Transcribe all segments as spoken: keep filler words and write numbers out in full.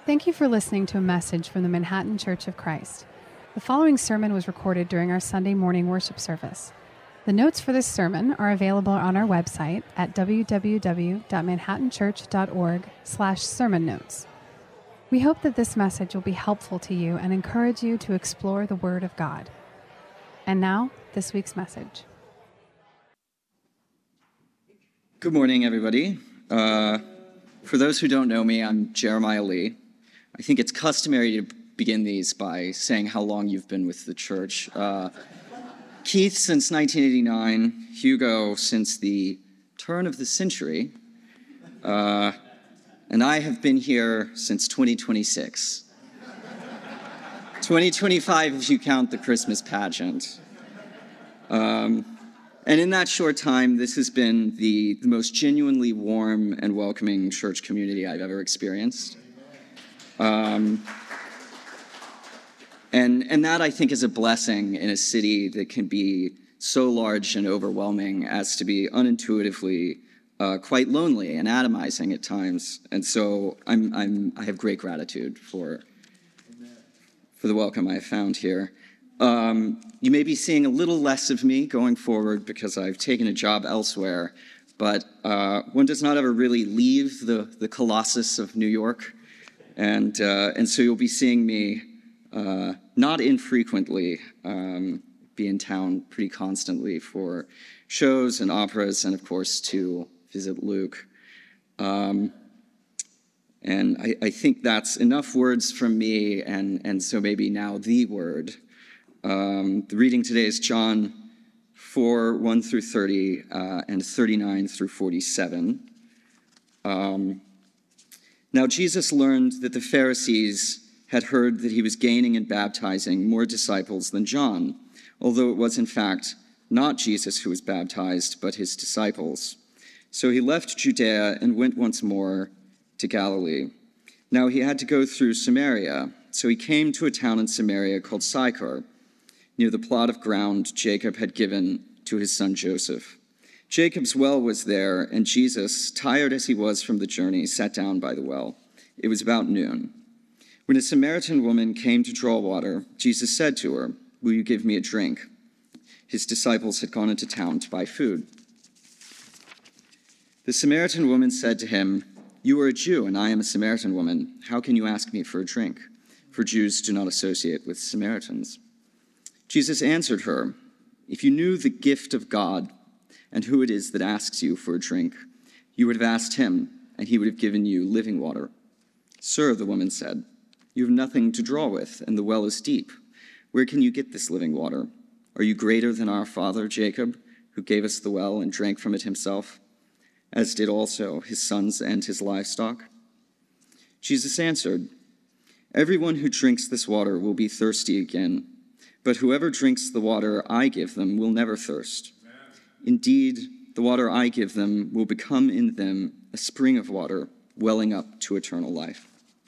Thank you for listening to a message from the Manhattan Church of Christ. The following sermon was recorded during our Sunday morning worship service. The notes for this sermon are available on our website at w w w dot manhattan church dot org slash sermon notes. We hope that this message will be helpful to you and encourage you to explore the Word of God. And now, this week's message. Good morning, everybody. Uh, for those who don't know me, I'm Jeremiah Lee. I think it's customary to begin these by saying how long you've been with the church. Uh, Keith since nineteen eighty-nine, Hugo since the turn of the century, uh, and I have been here since twenty twenty-six. twenty twenty-five if you count the Christmas pageant. Um, and in that short time, this has been the, the most genuinely warm and welcoming church community I've ever experienced. Um, and, and that, I think, is a blessing in a city that can be so large and overwhelming as to be unintuitively uh, quite lonely and atomizing at times. And so I'm, I'm, I have great gratitude for, for the welcome I have found here. Um, you may be seeing a little less of me going forward because I've taken a job elsewhere, but uh, one does not ever really leave the, the colossus of New York. And uh, and so you'll be seeing me uh, not infrequently um, be in town pretty constantly for shows and operas, and of course to visit Luke. Um, and I, I think that's enough words from me, and, and so maybe now the word. Um, the reading today is John four, one through thirty, uh, and thirty-nine through forty-seven. Um, Now Jesus learned that the Pharisees had heard that he was gaining and baptizing more disciples than John, although it was in fact not Jesus who was baptized, but his disciples. So he left Judea and went once more to Galilee. Now he had to go through Samaria, so he came to a town in Samaria called Sychar, near the plot of ground Jacob had given to his son Joseph. Jacob's well was there, and Jesus, tired as he was from the journey, sat down by the well. It was about noon. When a Samaritan woman came to draw water, Jesus said to her, "Will you give me a drink?" His disciples had gone into town to buy food. The Samaritan woman said to him, "You are a Jew, and I am a Samaritan woman. How can you ask me for a drink?" For Jews do not associate with Samaritans. Jesus answered her, "If you knew the gift of God, and who it is that asks you for a drink, you would have asked him, and he would have given you living water." "Sir," the woman said, "you have nothing to draw with, and the well is deep. Where can you get this living water? Are you greater than our father Jacob, who gave us the well and drank from it himself, as did also his sons and his livestock?" Jesus answered, "Everyone who drinks this water will be thirsty again, but whoever drinks the water I give them will never thirst. Indeed, the water I give them will become in them a spring of water welling up to eternal life."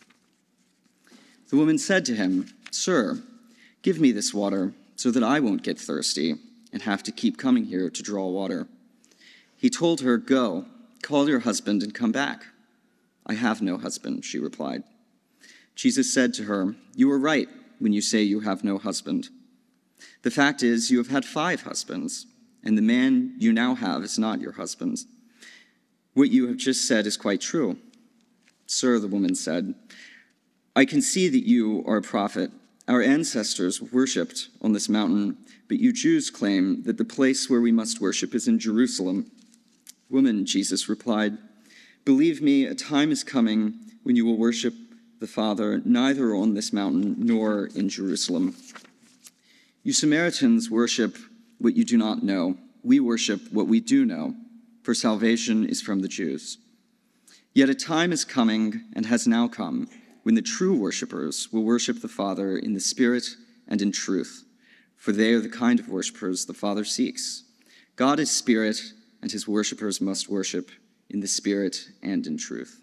The woman said to him, "Sir, give me this water so that I won't get thirsty and have to keep coming here to draw water." He told her, "Go, call your husband and come back." "I have no husband," she replied. Jesus said to her, "You are right when you say you have no husband. The fact is, you have had five husbands, and the man you now have is not your husband. What you have just said is quite true." "Sir," the woman said, "I can see that you are a prophet. Our ancestors worshipped on this mountain, but you Jews claim that the place where we must worship is in Jerusalem." "Woman," Jesus replied, "believe me, a time is coming when you will worship the Father neither on this mountain nor in Jerusalem. You Samaritans worship what you do not know. We worship what we do know, for salvation is from the Jews. Yet a time is coming and has now come when the true worshipers will worship the Father in the Spirit and in truth, for they are the kind of worshipers the Father seeks. God is Spirit, and his worshipers must worship in the Spirit and in truth."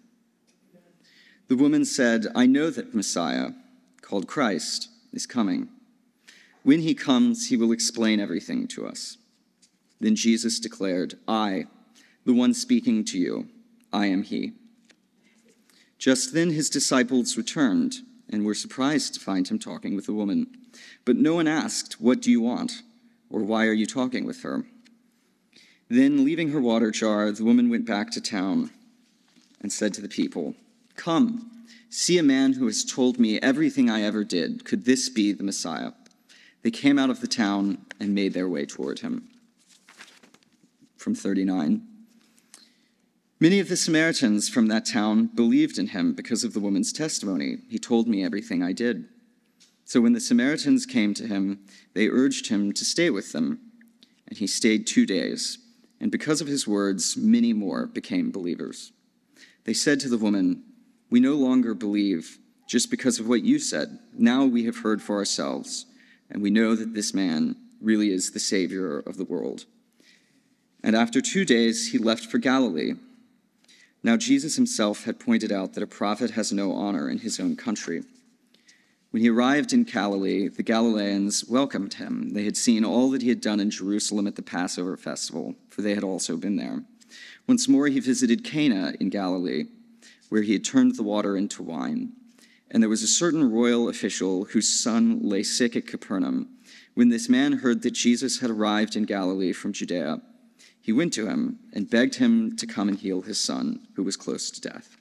The woman said, "I know that Messiah, called Christ, is coming. When he comes, he will explain everything to us." Then Jesus declared, "I, the one speaking to you, I am he." Just then his disciples returned and were surprised to find him talking with a woman. But no one asked, "What do you want?" or "Why are you talking with her?" Then, leaving her water jar, the woman went back to town and said to the people, "Come, see a man who has told me everything I ever did. Could this be the Messiah?" They came out of the town and made their way toward him. From thirty-nine. Many of the Samaritans from that town believed in him because of the woman's testimony. "He told me everything I did." So when the Samaritans came to him, they urged him to stay with them, and he stayed two days. And because of his words, many more became believers. They said to the woman, "We no longer believe just because of what you said. Now we have heard for ourselves, and we know that this man really is the Savior of the world." And after two days, he left for Galilee. Now Jesus himself had pointed out that a prophet has no honor in his own country. When he arrived in Galilee, the Galileans welcomed him. They had seen all that he had done in Jerusalem at the Passover festival, for they had also been there. Once more he visited Cana in Galilee, where he had turned the water into wine. And there was a certain royal official whose son lay sick at Capernaum. When this man heard that Jesus had arrived in Galilee from Judea, he went to him and begged him to come and heal his son, who was close to death.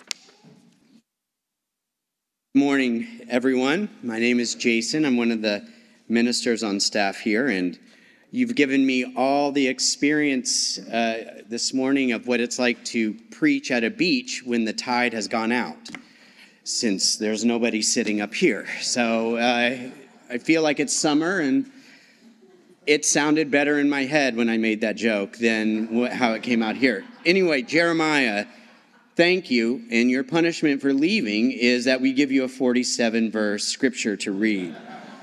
Morning, everyone. My name is Jason. I'm one of the ministers on staff here, and you've given me all the experience uh, this morning of what it's like to preach at a beach when the tide has gone out, since there's nobody sitting up here. So uh, I feel like it's summer, and it sounded better in my head when I made that joke than how it came out here. Anyway, Jeremiah, thank you. And your punishment for leaving is that we give you a forty-seven verse scripture to read.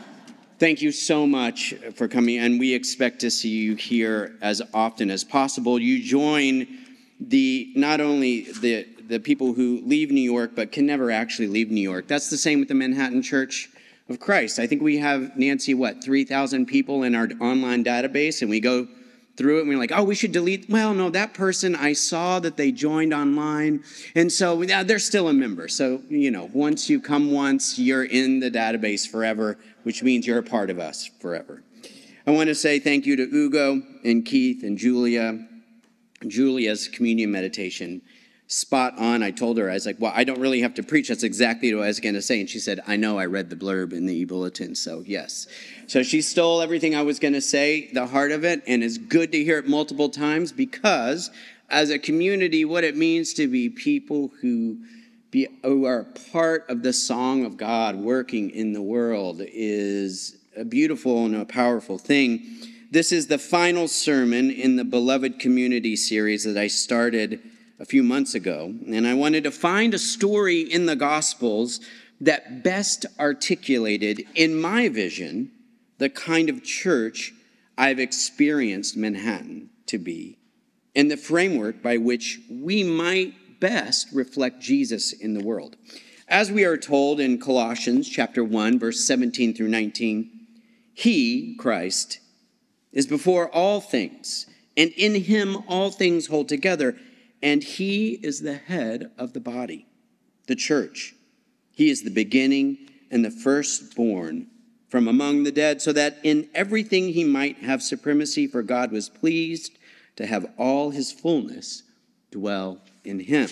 Thank you so much for coming, and we expect to see you here as often as possible. You join the not only the, the people who leave New York, but can never actually leave New York. That's the same with the Manhattan Church of Christ. I think we have, Nancy, what, three thousand people in our online database, and we go through it and we're like, oh, we should delete. Well, no, that person, I saw that they joined online, and so yeah, they're still a member. So, you know, once you come once, you're in the database forever, which means you're a part of us forever. I want to say thank you to Ugo and Keith and Julia. Julia's communion meditation, spot on. I told her, I was like, well, I don't really have to preach. That's exactly what I was going to say. And she said, I know, I read the blurb in the e-bulletin, so yes. So she stole everything I was going to say, the heart of it, and it's good to hear it multiple times, because as a community, what it means to be people who, be, who are part of the song of God working in the world is a beautiful and a powerful thing. This is the final sermon in the Beloved Community series that I started a few months ago, and I wanted to find a story in the Gospels that best articulated, in my vision, the kind of church I've experienced Manhattan to be, and the framework by which we might best reflect Jesus in the world. As we are told in Colossians chapter one, verse seventeen through nineteen, He, Christ, is before all things, and in him all things hold together. And he is the head of the body, the church. He is the beginning and the firstborn from among the dead, so that in everything he might have supremacy, for God was pleased to have all his fullness dwell in him.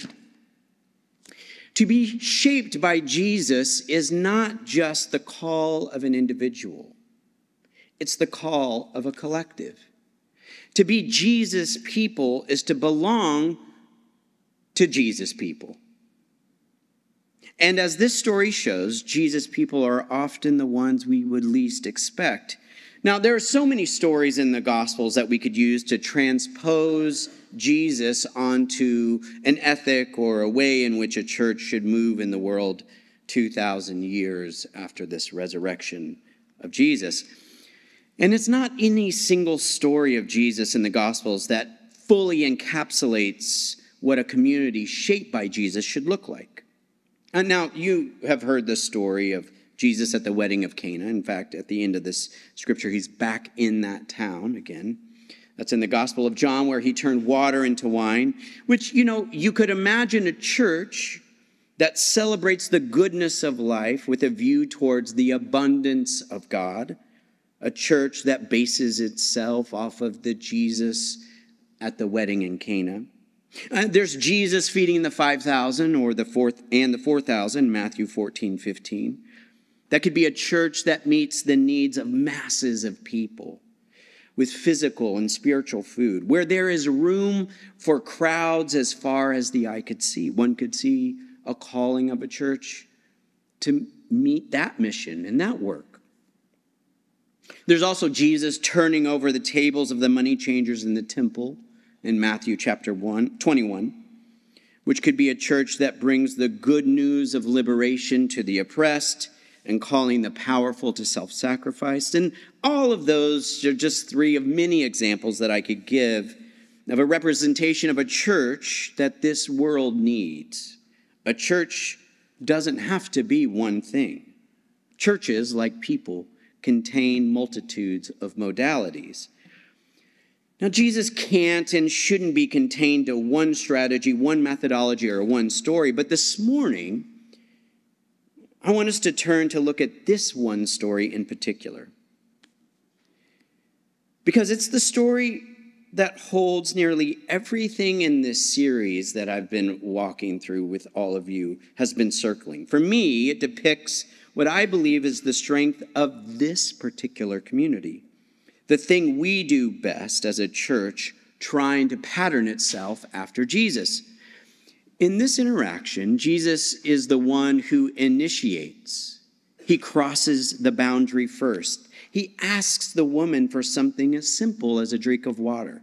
To be shaped by Jesus is not just the call of an individual. It's the call of a collective. To be Jesus' people is to belong to Jesus' people. And as this story shows, Jesus' people are often the ones we would least expect. Now, there are so many stories in the Gospels that we could use to transpose Jesus onto an ethic or a way in which a church should move in the world two thousand years after this resurrection of Jesus. And it's not any single story of Jesus in the Gospels that fully encapsulates what a community shaped by Jesus should look like. And now, you have heard the story of Jesus at the wedding of Cana. In fact, at the end of this scripture, he's back in that town again. That's in the Gospel of John, where he turned water into wine, which, you know, you could imagine a church that celebrates the goodness of life with a view towards the abundance of God, a church that bases itself off of the Jesus at the wedding in Cana. Uh, there's Jesus feeding the five thousand or the fourth and the four thousand, Matthew fourteen fifteen. That could be a church that meets the needs of masses of people with physical and spiritual food, where there is room for crowds as far as the eye could see. One could see a calling of a church to meet that mission and that work. There's also Jesus turning over the tables of the money changers in the temple in Matthew chapter one, twenty-one, which could be a church that brings the good news of liberation to the oppressed and calling the powerful to self-sacrifice. And all of those are just three of many examples that I could give of a representation of a church that this world needs. A church doesn't have to be one thing. Churches, like people, contain multitudes of modalities. Now, Jesus can't and shouldn't be contained to one strategy, one methodology, or one story. But this morning, I want us to turn to look at this one story in particular. Because it's the story that holds nearly everything in this series that I've been walking through with all of you has been circling. For me, it depicts what I believe is the strength of this particular community. The thing we do best as a church, trying to pattern itself after Jesus. In this interaction, Jesus is the one who initiates. He crosses the boundary first. He asks the woman for something as simple as a drink of water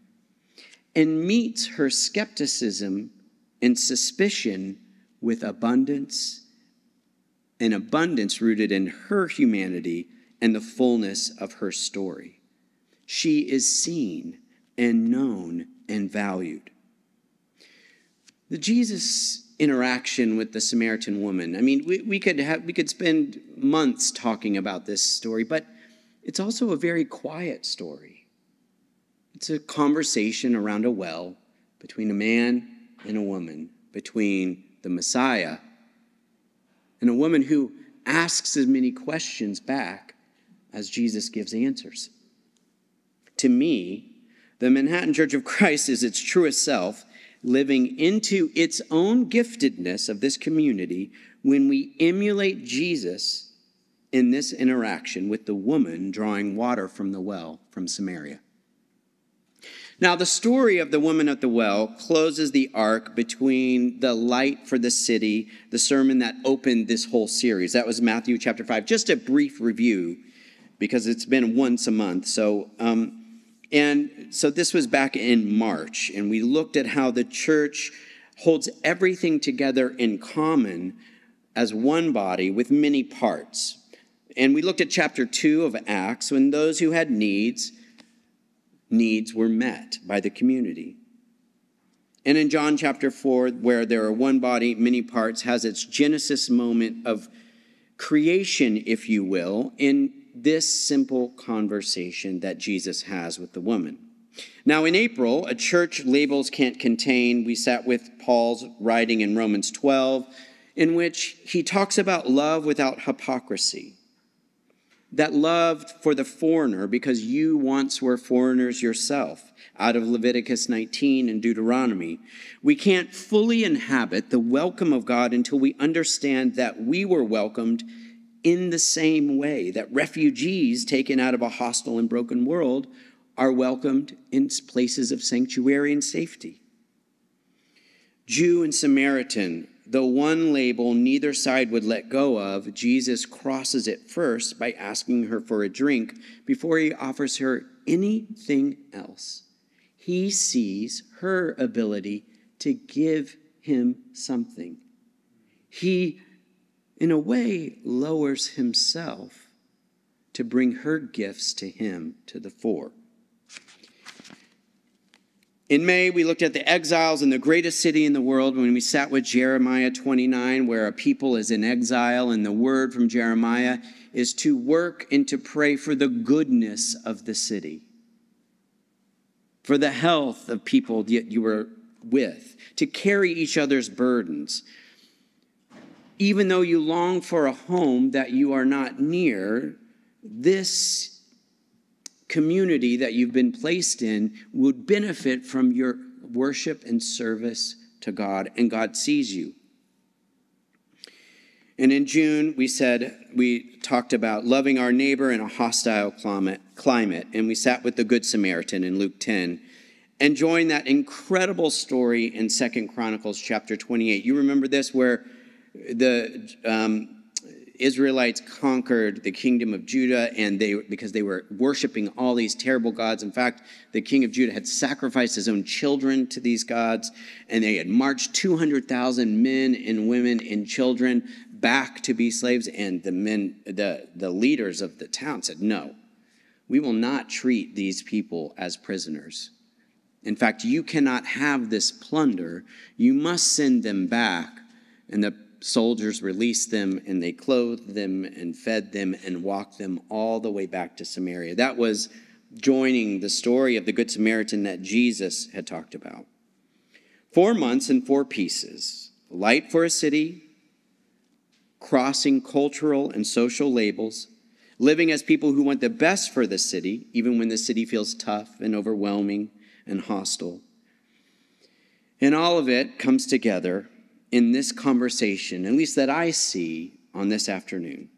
and meets her skepticism and suspicion with abundance, an abundance rooted in her humanity and the fullness of her story. She is seen and known and valued. The Jesus interaction with the Samaritan woman, I mean, we, we could have, we could spend months talking about this story, but it's also a very quiet story. It's a conversation around a well between a man and a woman, between the Messiah and a woman who asks as many questions back as Jesus gives answers. To me, the Manhattan Church of Christ is its truest self, living into its own giftedness of this community when we emulate Jesus in this interaction with the woman drawing water from the well from Samaria. Now, the story of the woman at the well closes the arc between the light for the city, the sermon that opened this whole series. That was Matthew chapter five. Just a brief review, because it's been once a month. So, um, and so this was back in March, and we looked at how the church holds everything together in common as one body with many parts. And we looked at chapter two of Acts, when those who had needs, needs were met by the community. And in John chapter four, where there are one body, many parts, has its Genesis moment of creation, if you will, in this simple conversation that Jesus has with the woman. Now, in April, a church labels can't contain, we sat with Paul's writing in Romans twelve, in which he talks about love without hypocrisy. That love for the foreigner, because you once were foreigners yourself, out of Leviticus nineteen and Deuteronomy. We can't fully inhabit the welcome of God until we understand that we were welcomed in the same way that refugees taken out of a hostile and broken world are welcomed in places of sanctuary and safety. Jew and Samaritan, the one label neither side would let go of, Jesus crosses it first by asking her for a drink before he offers her anything else. He sees her ability to give him something. He, in a way, lowers himself to bring her gifts to him to the fore. In May, we looked at the exiles in the greatest city in the world when we sat with Jeremiah twenty-nine, where a people is in exile, and the word from Jeremiah is to work and to pray for the goodness of the city, for the health of people that you were with, to carry each other's burdens. even though you long for a home that you are not near, this community that you've been placed in would benefit from your worship and service to God, and God sees you. And in June, we said, we talked about loving our neighbor in a hostile climate, climate, and we sat with the Good Samaritan in Luke ten, enjoying that incredible story in Second Chronicles chapter twenty-eight. You remember this, where the um, Israelites conquered the kingdom of Judah, and they because they were worshiping all these terrible gods. In fact, the king of Judah had sacrificed his own children to these gods, and they had marched two hundred thousand men and women and children back to be slaves. And the men, the, the leaders of the town said, no, we will not treat these people as prisoners. In fact, you cannot have this plunder. You must send them back. And the soldiers released them, and they clothed them and fed them and walked them all the way back to Samaria. That was joining the story of the Good Samaritan that Jesus had talked about. Four months and four pieces. Light for a city, crossing cultural and social labels, living as people who want the best for the city, even when the city feels tough and overwhelming and hostile. And all of it comes together in this conversation, at least that I see on this afternoon.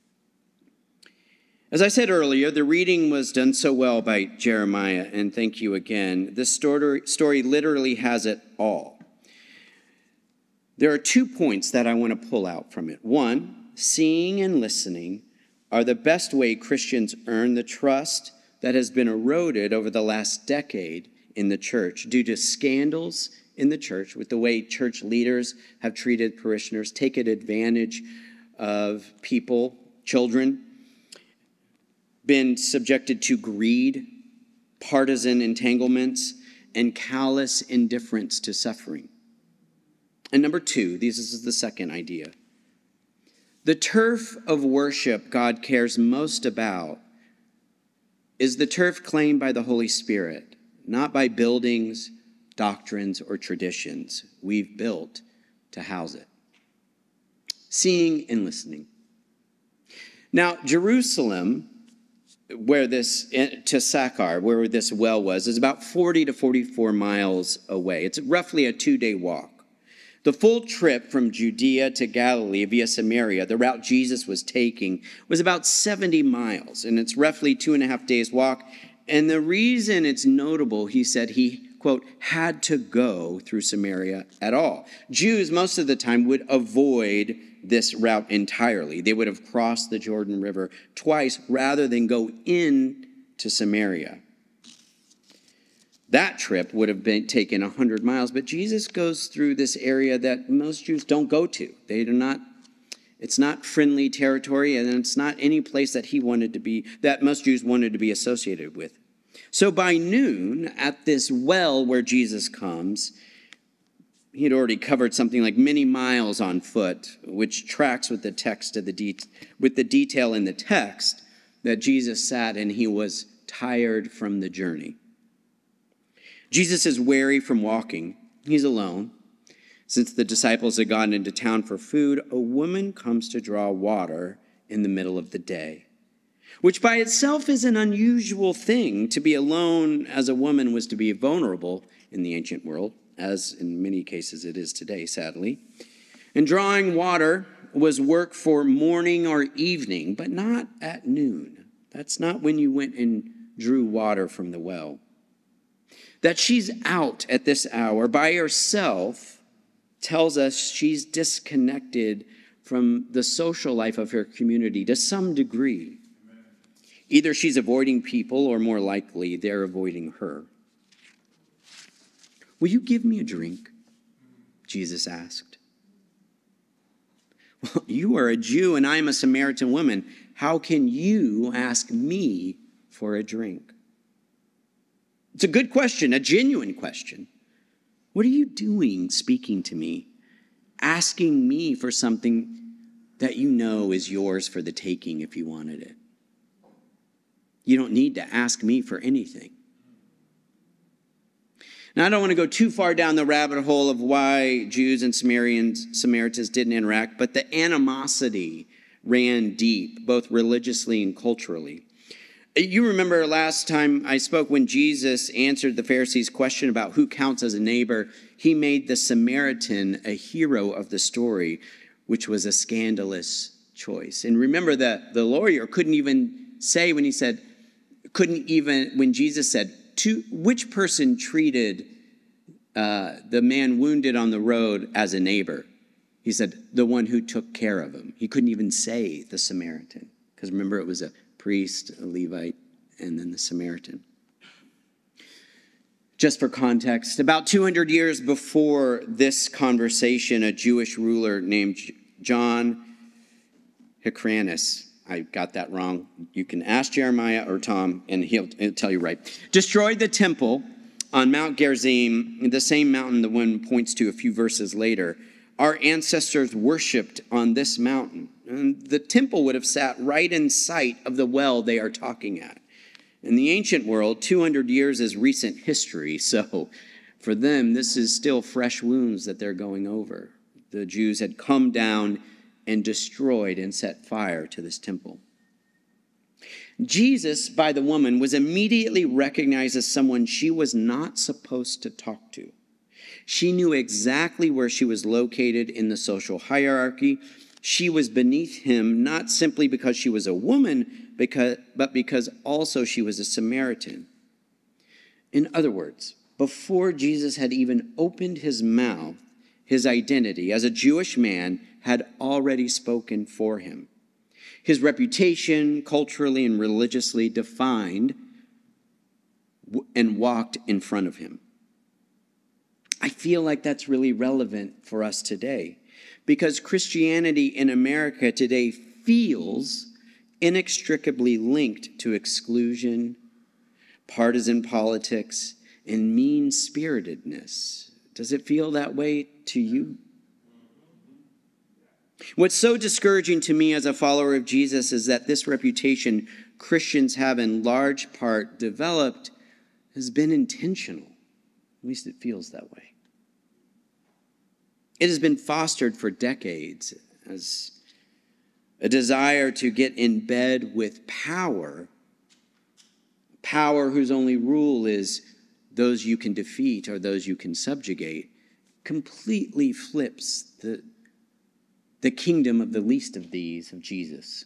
As I said earlier, the reading was done so well by Jeremiah, and thank you again. This story, story literally has it all. There are two points that I want to pull out from it. One, seeing and listening are the best way Christians earn the trust that has been eroded over the last decade in the church due to scandals in the church, with the way church leaders have treated parishioners, taken advantage of people, children, been subjected to greed, partisan entanglements, and callous indifference to suffering. And number two, this is the second idea. The turf of worship God cares most about is the turf claimed by the Holy Spirit, not by buildings, doctrines, or traditions we've built to house it. Seeing and listening. Now, Jerusalem, where this, to Sychar, where this well was, is about forty to forty-four miles away. It's roughly a two-day walk. The full trip from Judea to Galilee via Samaria, the route Jesus was taking, was about seventy miles, and it's roughly two and a half days walk. And the reason it's notable, he said he, quote, had to go through Samaria at all. Jews, most of the time, would avoid this route entirely. They would have crossed the Jordan River twice rather than go in to Samaria. That trip would have been taken one hundred miles, but Jesus goes through this area that most Jews don't go to. They do not, it's not friendly territory, and it's not any place that he wanted to be, that most Jews wanted to be associated with. So by noon, at this well where Jesus comes, he had already covered something like many miles on foot, which tracks with the text of the de- with the detail in the text that Jesus sat and he was tired from the journey. Jesus is weary from walking. He's alone. Since the disciples had gone into town for food, a woman comes to draw water in the middle of the day, which by itself is an unusual thing. To be alone as a woman was to be vulnerable in the ancient world, as in many cases it is today, sadly. And drawing water was work for morning or evening, but not at noon. That's not when you went and drew water from the well. That she's out at this hour by herself tells us she's disconnected from the social life of her community to some degree. Either she's avoiding people, or more likely, they're avoiding her. "Will you give me a drink?" Jesus asked. "Well, you are a Jew and I am a Samaritan woman. How can you ask me for a drink?" It's a good question, a genuine question. What are you doing speaking to me, asking me for something that you know is yours for the taking if you wanted it? You don't need to ask me for anything. Now, I don't want to go too far down the rabbit hole of why Jews and Samaritans, Samaritans didn't interact, but the animosity ran deep, both religiously and culturally. You remember last time I spoke when Jesus answered the Pharisees' question about who counts as a neighbor, he made the Samaritan a hero of the story, which was a scandalous choice. And remember that the lawyer couldn't even say when he said, couldn't even, when Jesus said, to which person treated uh, the man wounded on the road as a neighbor? He said, the one who took care of him. He couldn't even say the Samaritan, because remember, it was a priest, a Levite, and then the Samaritan. Just for context, about two hundred years before this conversation, a Jewish ruler named John Hyrcanus, I got that wrong. You can ask Jeremiah or Tom, and he'll, he'll tell you right. Destroyed the temple on Mount Gerizim, the same mountain the one points to a few verses later. Our ancestors worshipped on this mountain. And the temple would have sat right in sight of the well they are talking at. In the ancient world, two hundred years is recent history. So for them, this is still fresh wounds that they're going over. The Jews had come down and destroyed and set fire to this temple. Jesus, by the woman, was immediately recognized as someone she was not supposed to talk to. She knew exactly where she was located in the social hierarchy. She was beneath him, not simply because she was a woman, because, but because also she was a Samaritan. In other words, before Jesus had even opened his mouth, his identity as a Jewish man had already spoken for him. His reputation, culturally and religiously defined and walked in front of him. I feel like that's really relevant for us today, because Christianity in America today feels inextricably linked to exclusion, partisan politics, and mean-spiritedness. Does it feel that way to you? What's so discouraging to me as a follower of Jesus is that this reputation Christians have in large part developed has been intentional. At least it feels that way. It has been fostered for decades as a desire to get in bed with power, power whose only rule is those you can defeat or those you can subjugate, completely flips the, the kingdom of the least of these, of Jesus.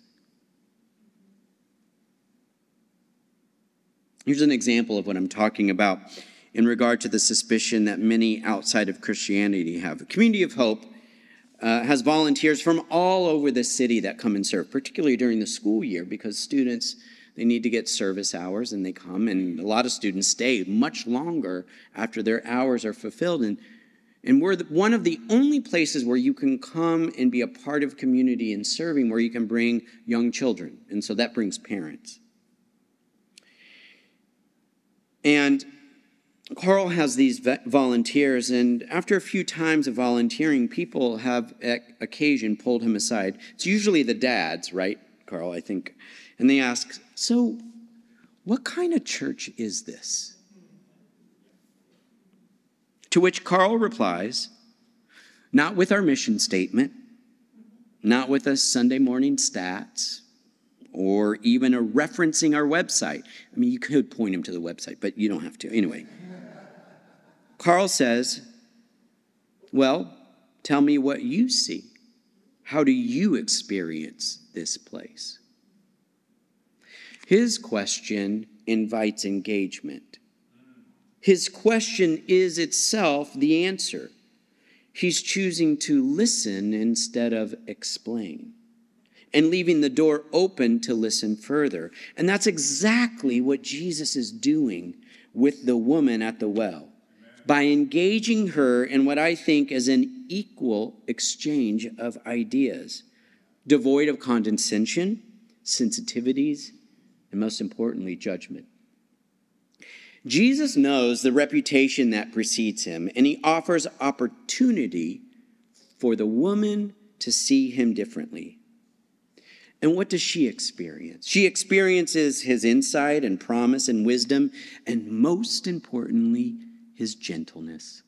Here's an example of what I'm talking about in regard to the suspicion that many outside of Christianity have. The Community of Hope uh, has volunteers from all over the city that come and serve, particularly during the school year, because students, they need to get service hours, and they come, and a lot of students stay much longer after their hours are fulfilled. And, and we're the, one of the only places where you can come and be a part of community and serving, where you can bring young children. And so that brings parents. And Carl has these volunteers, and after a few times of volunteering, people have at occasion pulled him aside. It's usually the dads, right, Carl, I think. And they ask, so what kind of church is this? To which Carl replies, not with our mission statement, not with a Sunday morning stats, or even a referencing our website. I mean, you could point him to the website, but you don't have to. Anyway, Carl says, well, tell me what you see. How do you experience this place? His question invites engagement. His question is itself the answer. He's choosing to listen instead of explain, and leaving the door open to listen further. And that's exactly what Jesus is doing with the woman at the well, by engaging her in what I think is an equal exchange of ideas, devoid of condescension, sensitivities, and most importantly, judgment. Jesus knows the reputation that precedes him, and he offers opportunity for the woman to see him differently. And what does she experience? She experiences his insight and promise and wisdom, and most importantly, his gentleness.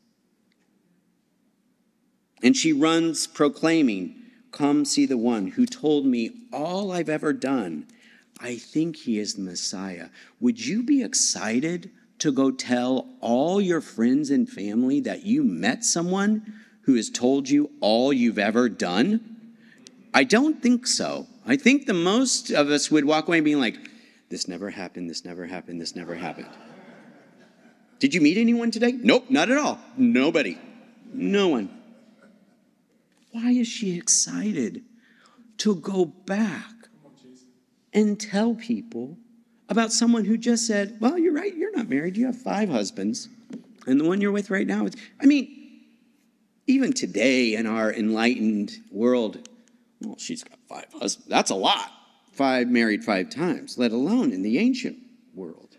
And she runs proclaiming, "Come see the one who told me all I've ever done. I think he is the Messiah." Would you be excited to go tell all your friends and family that you met someone who has told you all you've ever done? I don't think so. I think the most of us would walk away being like, this never happened, this never happened, this never happened. Did you meet anyone today? Nope, not at all. Nobody. No one. Why is she excited to go back and tell people about someone who just said, well, you're right, you're not married, you have five husbands, and the one you're with right now is, I mean, even today in our enlightened world, well, she's got five husbands, that's a lot. Five married five times, let alone in the ancient world.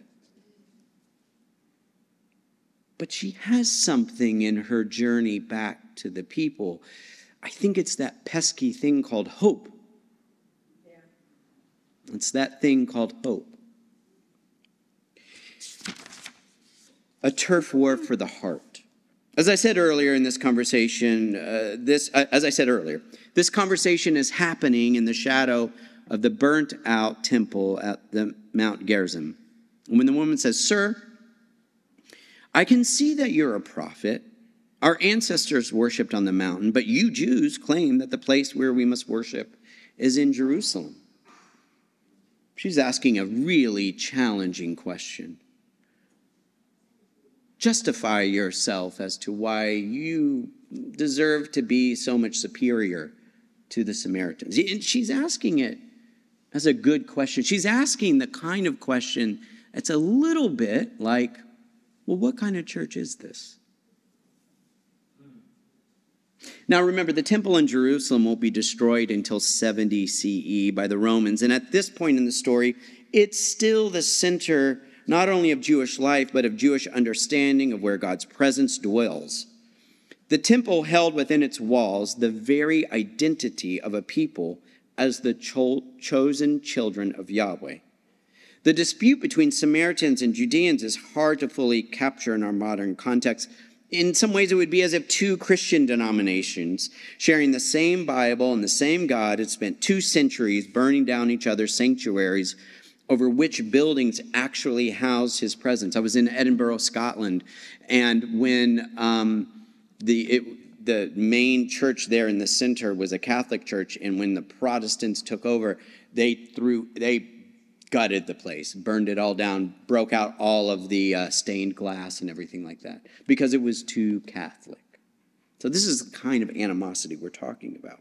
But she has something in her journey back to the people. I think it's that pesky thing called hope. Yeah. It's that thing called hope. A turf war for the heart. As I said earlier in this conversation, uh, this, uh, as I said earlier, this conversation is happening in the shadow of the burnt-out temple at the Mount Gerizim. And when the woman says, "Sir, I can see that you're a prophet. Our ancestors worshipped on the mountain, but you Jews claim that the place where we must worship is in Jerusalem." She's asking a really challenging question. Justify yourself as to why you deserve to be so much superior to the Samaritans. And she's asking it as a good question. She's asking the kind of question that's a little bit like, well, what kind of church is this? Now, remember, the temple in Jerusalem won't be destroyed until seventy C E by the Romans. And at this point in the story, it's still the center not only of Jewish life, but of Jewish understanding of where God's presence dwells. The temple held within its walls the very identity of a people as the cho- chosen children of Yahweh. The dispute between Samaritans and Judeans is hard to fully capture in our modern context. In some ways, it would be as if two Christian denominations sharing the same Bible and the same God had spent two centuries burning down each other's sanctuaries over which buildings actually housed his presence. I was in Edinburgh, Scotland, and when um, the it, the main church there in the center was a Catholic church, and when the Protestants took over, they threw they gutted the place, burned it all down, broke out all of the uh, stained glass and everything like that, because it was too Catholic. So this is the kind of animosity we're talking about.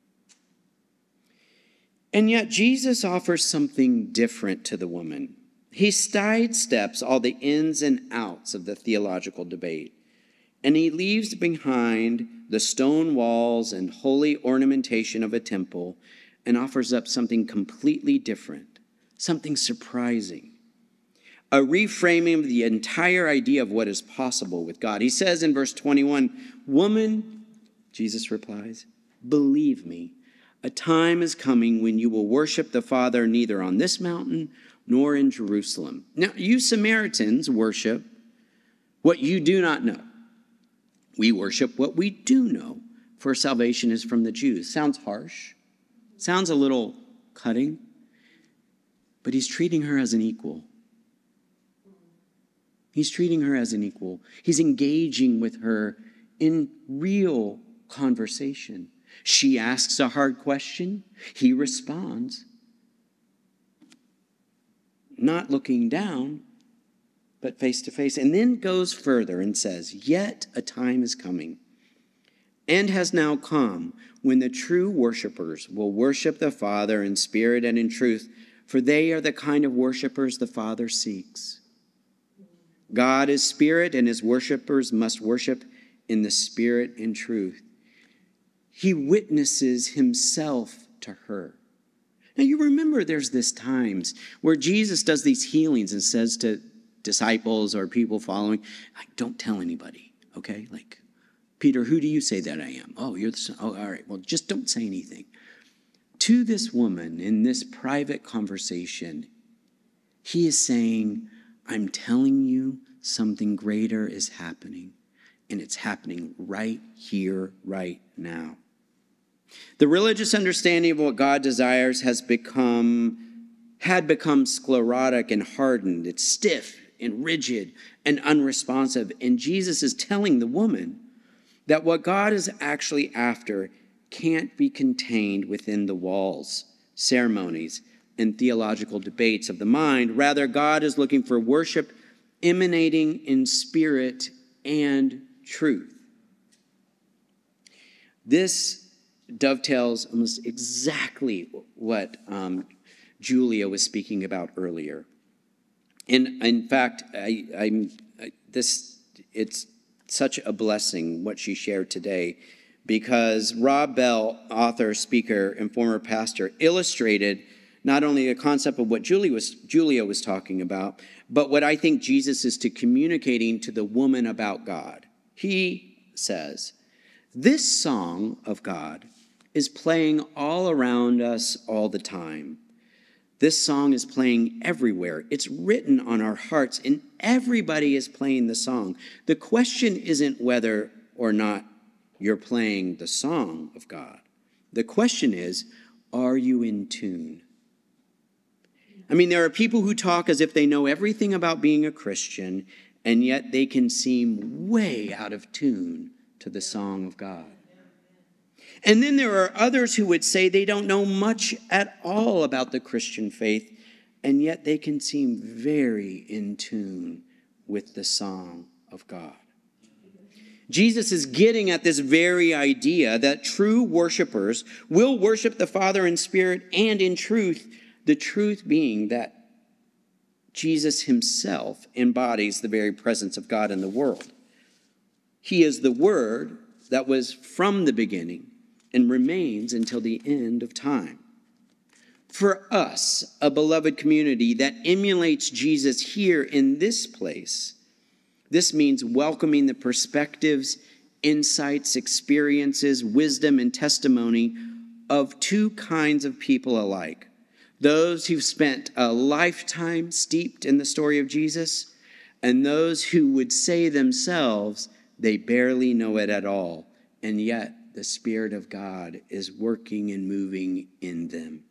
And yet Jesus offers something different to the woman. He sidesteps all the ins and outs of the theological debate, and he leaves behind the stone walls and holy ornamentation of a temple and offers up something completely different, something surprising, a reframing of the entire idea of what is possible with God. He says in verse twenty-one, "Woman," Jesus replies, "believe me, a time is coming when you will worship the Father neither on this mountain nor in Jerusalem." Now, you Samaritans worship what you do not know. We worship what we do know, for salvation is from the Jews. Sounds harsh. Sounds a little cutting. But he's treating her as an equal. He's treating her as an equal. He's engaging with her in real conversation. She asks a hard question. He responds, not looking down, but face to face. And then goes further and says, "Yet a time is coming and has now come when the true worshipers will worship the Father in spirit and in truth, for they are the kind of worshipers the Father seeks. God is spirit, and his worshipers must worship in the spirit and truth." He witnesses himself to her. Now you remember there's this times where Jesus does these healings and says to disciples or people following, like, don't tell anybody, okay? Like, Peter, who do you say that I am? Oh, you're the son. Oh, all right. Well, just don't say anything. To this woman in this private conversation, he is saying, I'm telling you something greater is happening, and it's happening right here, right now. The religious understanding of what God desires has become, had become sclerotic and hardened. It's stiff and rigid and unresponsive. And Jesus is telling the woman that what God is actually after can't be contained within the walls, ceremonies, and theological debates of the mind. Rather, God is looking for worship emanating in spirit and truth. This dovetails almost exactly what um, Julia was speaking about earlier. And in fact, I, I'm I, this it's such a blessing what she shared today, because Rob Bell, author, speaker, and former pastor, illustrated not only the concept of what Julia was, Julia was talking about, but what I think Jesus is to communicating to the woman about God. He says, this song of God is playing all around us all the time. This song is playing everywhere. It's written on our hearts, and everybody is playing the song. The question isn't whether or not you're playing the song of God. The question is, are you in tune? I mean, there are people who talk as if they know everything about being a Christian, and yet they can seem way out of tune to the song of God. And then there are others who would say they don't know much at all about the Christian faith, and yet they can seem very in tune with the song of God. Jesus is getting at this very idea that true worshipers will worship the Father in spirit and in truth, the truth being that Jesus himself embodies the very presence of God in the world. He is the Word that was from the beginning and remains until the end of time. For us, a beloved community that emulates Jesus here in this place, this means welcoming the perspectives, insights, experiences, wisdom, and testimony of two kinds of people alike. Those who've spent a lifetime steeped in the story of Jesus, and those who would say themselves they barely know it at all, and yet the Spirit of God is working and moving in them.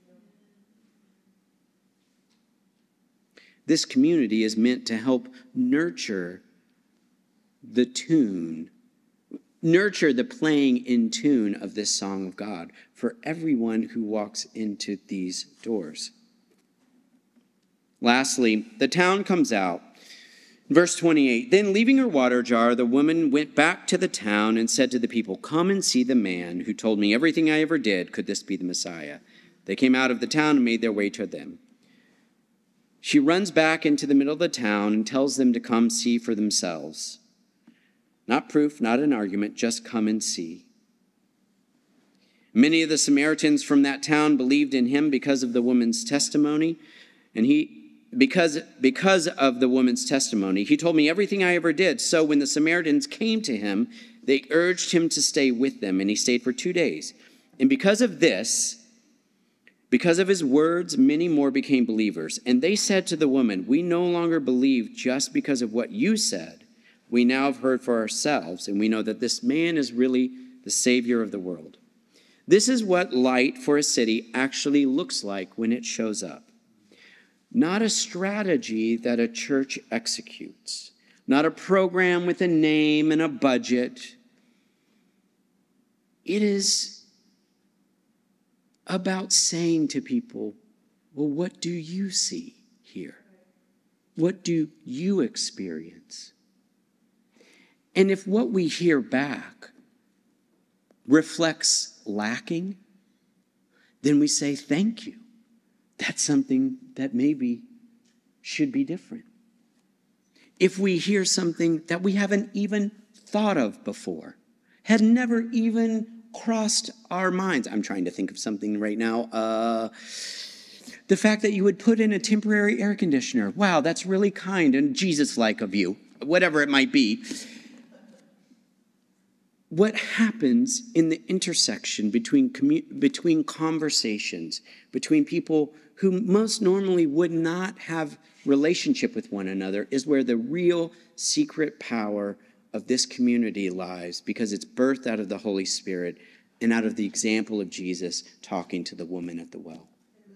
This community is meant to help nurture the tune, nurture the playing in tune of this song of God for everyone who walks into these doors. Lastly, the town comes out. Verse twenty-eight, then leaving her water jar, the woman went back to the town and said to the people, come and see the man who told me everything I ever did. Could this be the Messiah? They came out of the town and made their way to them. She runs back into the middle of the town and tells them to come see for themselves. Not proof, not an argument, just come and see. Many of the Samaritans from that town believed in him because of the woman's testimony, and he Because, because of the woman's testimony. He told me everything I ever did. So when the Samaritans came to him, they urged him to stay with them, and he stayed for two days. And because of this, because of his words, many more became believers. And they said to the woman, we no longer believe just because of what you said. We now have heard for ourselves, and we know that this man is really the Savior of the world. This is what light for a city actually looks like when it shows up. Not a strategy that a church executes. Not a program with a name and a budget. It is about saying to people, well, what do you see here? What do you experience? And if what we hear back reflects lacking, then we say thank you. That's something that maybe should be different. If we hear something that we haven't even thought of before, had never even crossed our minds. I'm trying to think of something right now. Uh, the fact that you would put in a temporary air conditioner. Wow, that's really kind and Jesus-like of you. Whatever it might be. what happens in the intersection between commu- between conversations, between people who most normally would not have relationship with one another, is where the real secret power of this community lies, because it's birthed out of the Holy Spirit and out of the example of Jesus talking to the woman at the well.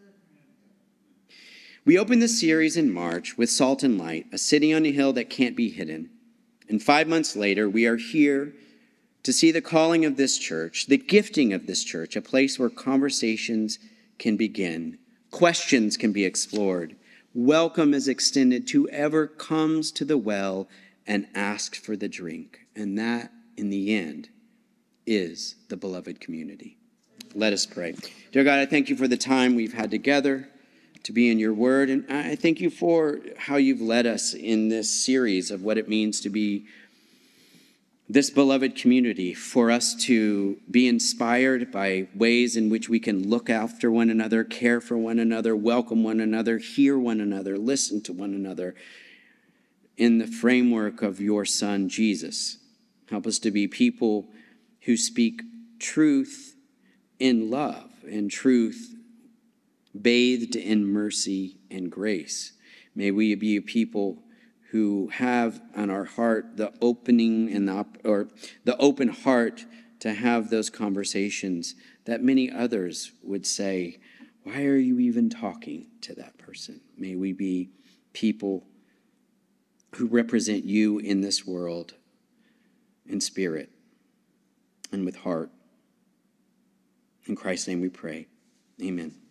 We opened the series in March with Salt and Light, a city on a hill that can't be hidden. And five months later, we are here to see the calling of this church, the gifting of this church, a place where conversations can begin, questions can be explored, welcome is extended to whoever comes to the well and asks for the drink. And that, in the end, is the beloved community. Let us pray. Dear God, I thank you for the time we've had together to be in your word. And I thank you for how you've led us in this series of what it means to be this beloved community, for us to be inspired by ways in which we can look after one another, care for one another, welcome one another, hear one another, listen to one another in the framework of your Son, Jesus. Help us to be people who speak truth in love and truth bathed in mercy and grace. May we be a people who have on our heart the opening and the op- or the open heart to have those conversations that many others would say, why are you even talking to that person? May we be people who represent you in this world in spirit and with heart. In Christ's name we pray. Amen.